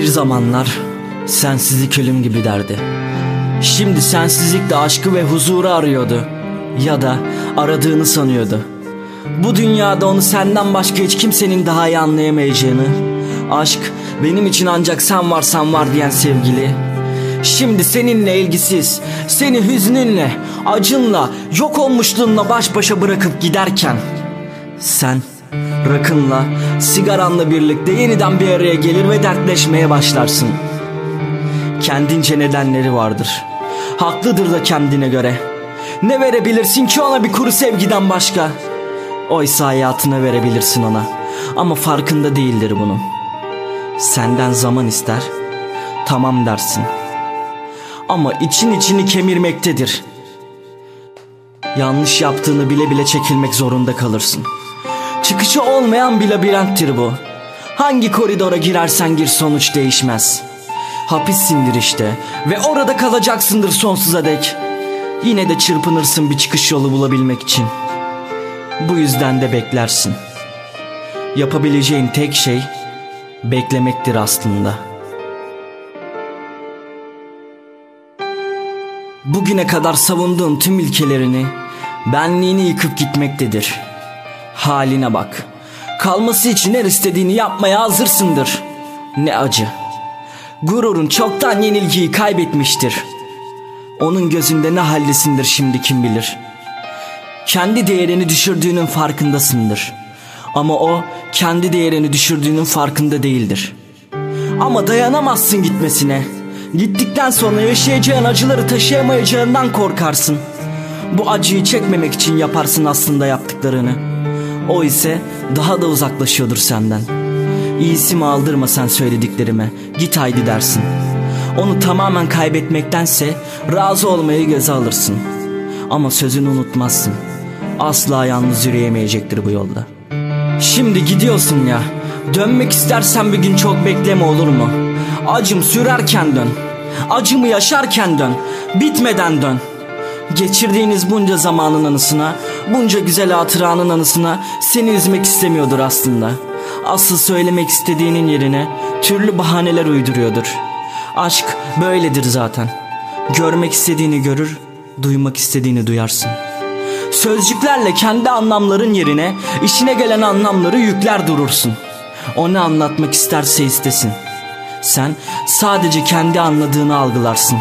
zamanlar sensizlik ölüm gibi derdi. Şimdi sensizlik de aşkı ve huzuru arıyordu. Ya da aradığını sanıyordu. Bu dünyada onu senden başka hiç kimsenin daha iyi anlayamayacağını, aşk benim için ancak sen varsan var diyen sevgili, şimdi seninle ilgisiz, seni hüznünle, acınla, yok olmuşluğunla baş başa bırakıp giderken, sen rakınla, sigaranla birlikte yeniden bir araya gelir ve dertleşmeye başlarsın. Kendince nedenleri vardır. Haklıdır da kendine göre. Ne verebilirsin ki ona bir kuru sevgiden başka? Oysa hayatını verebilirsin ona. Ama farkında değildir bunun. Senden zaman ister, tamam dersin. Ama için içini kemirmektedir. Yanlış yaptığını bile bile çekilmek zorunda kalırsın. Çıkışı olmayan bir labirenttir bu. Hangi koridora girersen gir sonuç değişmez. Hapissindir işte ve orada kalacaksındır sonsuza dek. Yine de çırpınırsın bir çıkış yolu bulabilmek için. Bu yüzden de beklersin. Yapabileceğin tek şey beklemektir aslında. Bugüne kadar savunduğun tüm ilkelerini, benliğini yıkıp gitmektedir. Haline bak. Kalması için her istediğini yapmaya hazırsındır. Ne acı. Gururun çoktan yenilgiyi kaybetmiştir. Onun gözünde ne haldesindir şimdi kim bilir. Kendi değerini düşürdüğünün farkındasındır. Ama o kendi değerini düşürdüğünün farkında değildir. Ama dayanamazsın gitmesine. Gittikten sonra yaşayacağın acıları taşıyamayacağından korkarsın. Bu acıyı çekmemek için yaparsın aslında yaptıklarını. O ise daha da uzaklaşıyordur senden. İyisi mi aldırma sen söylediklerime, git haydi dersin. Onu tamamen kaybetmektense razı olmayı göze alırsın. Ama sözünü unutmazsın. Asla yalnız yürüyemeyecektir bu yolda. Şimdi gidiyorsun ya, dönmek istersen bir gün çok bekleme olur mu? Acım sürerken dön, acımı yaşarken dön, bitmeden dön. Geçirdiğiniz bunca zamanın anısına, bunca güzel hatıranın anısına seni üzmek istemiyordur aslında. Asıl söylemek istediğinin yerine türlü bahaneler uyduruyordur. Aşk böyledir zaten. Görmek istediğini görür, duymak istediğini duyarsın. Sözcüklerle kendi anlamların yerine işine gelen anlamları yükler durursun. O ne anlatmak isterse istesin. Sen sadece kendi anladığını algılarsın.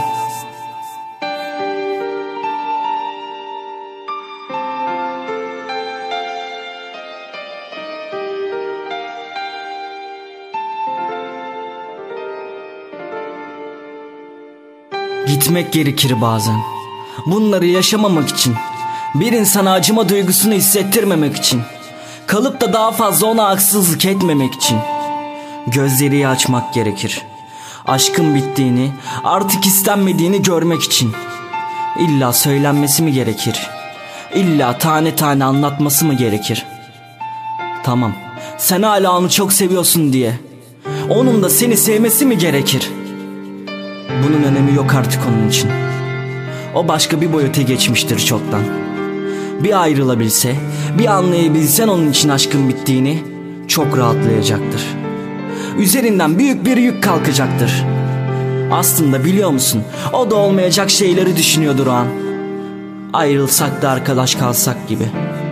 Gitmek gerekir bazen. Bunları yaşamamak için, bir insana acıma duygusunu hissettirmemek için, kalıp da daha fazla ona haksızlık etmemek için. Gözleri açmak gerekir. Aşkın bittiğini, artık istenmediğini görmek için. İlla söylenmesi mi gerekir? İlla tane tane anlatması mı gerekir? Tamam, sen hala onu çok seviyorsun diye onun da seni sevmesi mi gerekir? Bunun önemi yok artık onun için. O başka bir boyuta geçmiştir çoktan. Bir ayrılabilse, bir anlayabilsen onun için aşkın bittiğini, çok rahatlayacaktır. Üzerinden büyük bir yük kalkacaktır. Aslında biliyor musun, o da olmayacak şeyleri düşünüyordur o an. Ayrılsak da arkadaş kalsak gibi.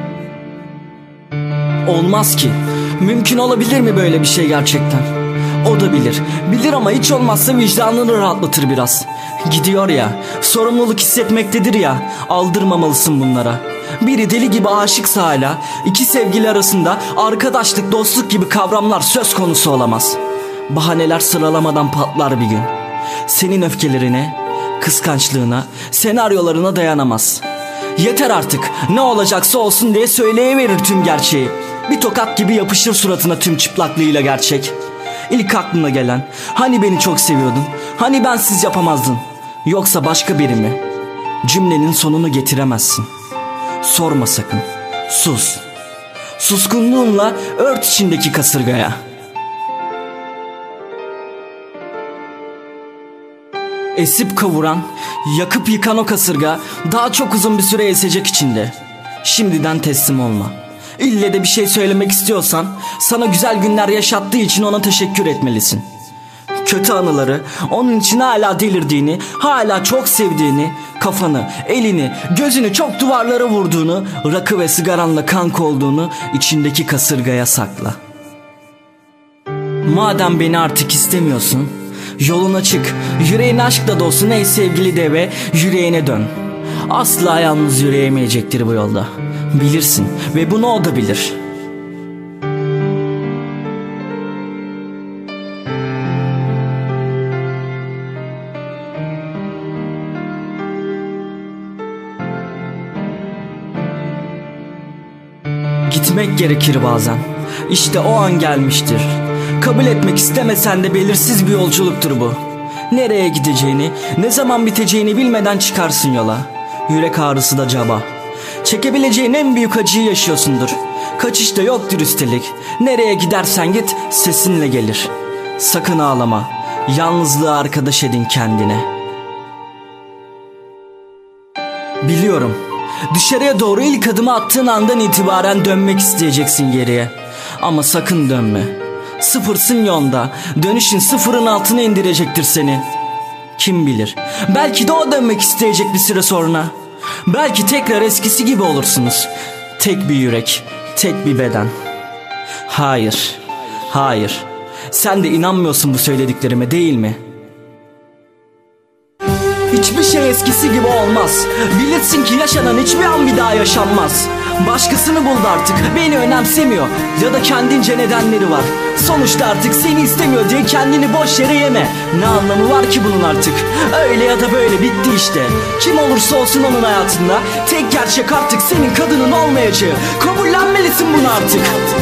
Olmaz ki. Mümkün olabilir mi böyle bir şey gerçekten? O da bilir. Bilir ama hiç olmazsa vicdanını rahatlatır biraz. Gidiyor ya, sorumluluk hissetmektedir ya, aldırmamalısın bunlara. Biri deli gibi aşıksa hala, iki sevgili arasında arkadaşlık, dostluk gibi kavramlar söz konusu olamaz. Bahaneler sıralamadan patlar bir gün. Senin öfkelerine, kıskançlığına, senaryolarına dayanamaz. Yeter artık, ne olacaksa olsun diye söyleyiverir tüm gerçeği. Bir tokat gibi yapışır suratına tüm çıplaklığıyla gerçek. İlk aklına gelen, hani beni çok seviyordun, hani bensiz yapamazdın, yoksa başka biri mi? Cümlenin sonunu getiremezsin. Sorma sakın, sus. Suskunluğunla ört içindeki kasırgaya. Esip kavuran, yakıp yıkan o kasırga daha çok uzun bir süre esecek içinde. Şimdiden teslim olma. İlle de bir şey söylemek istiyorsan, sana güzel günler yaşattığı için ona teşekkür etmelisin. Kötü anıları onun için hala delirdiğini, hala çok sevdiğini, kafanı, elini, gözünü çok duvarlara vurduğunu, rakı ve sigaranla kanka olduğunu içindeki kasırgaya sakla. Madem beni artık istemiyorsun, yolun açık, yüreğin aşkla dolsun ey sevgili deve, yüreğine dön. Asla yalnız yürüyemeyecektir bu yolda. Bilirsin ve bunu o da bilir. Gitmek gerekir bazen. İşte o an gelmiştir. Kabul etmek istemesen de belirsiz bir yolculuktur bu. Nereye gideceğini, ne zaman biteceğini bilmeden çıkarsın yola. Yürek ağrısı da caba. Çekebileceğin en büyük acıyı yaşıyorsundur. Kaçış da yoktur üstelik. Nereye gidersen git sesinle gelir. Sakın ağlama. Yalnızlığı arkadaş edin kendine. Biliyorum. Dışarıya doğru ilk adımı attığın andan itibaren dönmek isteyeceksin geriye. Ama sakın dönme. Sıfırsın yolda. Dönüşün sıfırın altına indirecektir seni. Kim bilir? Belki de o dönmek isteyecek bir süre sonra. Belki tekrar eskisi gibi olursunuz. Tek bir yürek, tek bir beden. Hayır, hayır. Sen de inanmıyorsun bu söylediklerime, değil mi? Hiçbir şey eskisi gibi olmaz. Bilirsin ki yaşanan hiçbir an bir daha yaşanmaz. Başkasını buldu artık, beni önemsemiyor. Ya da kendince nedenleri var. Sonuçta artık seni istemiyor diye kendini boş yere yeme. Ne anlamı var ki bunun artık? Öyle ya da böyle bitti işte. Kim olursa olsun onun hayatında tek gerçek artık senin kadının olmayacağı. Kabullenmelisin bunu artık.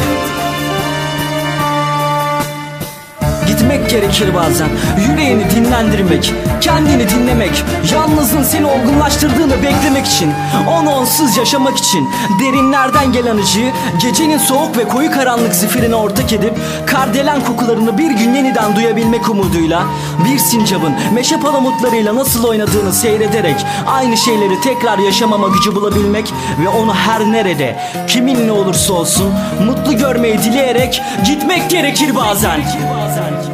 Gitmek gerekir bazen. Yüreğini dinlendirmek, kendini dinlemek, yalnızlığın seni olgunlaştırdığını beklemek için, onu onsuz yaşamak için, derinlerden gelen acıyı gecenin soğuk ve koyu karanlık zifirine ortak edip kardelen kokularını bir gün yeniden duyabilmek umuduyla, bir sincabın meşe palamutlarıyla nasıl oynadığını seyrederek aynı şeyleri tekrar yaşamama gücü bulabilmek ve onu her nerede, kiminle olursa olsun mutlu görmeyi dileyerek gitmek gerekir bazen.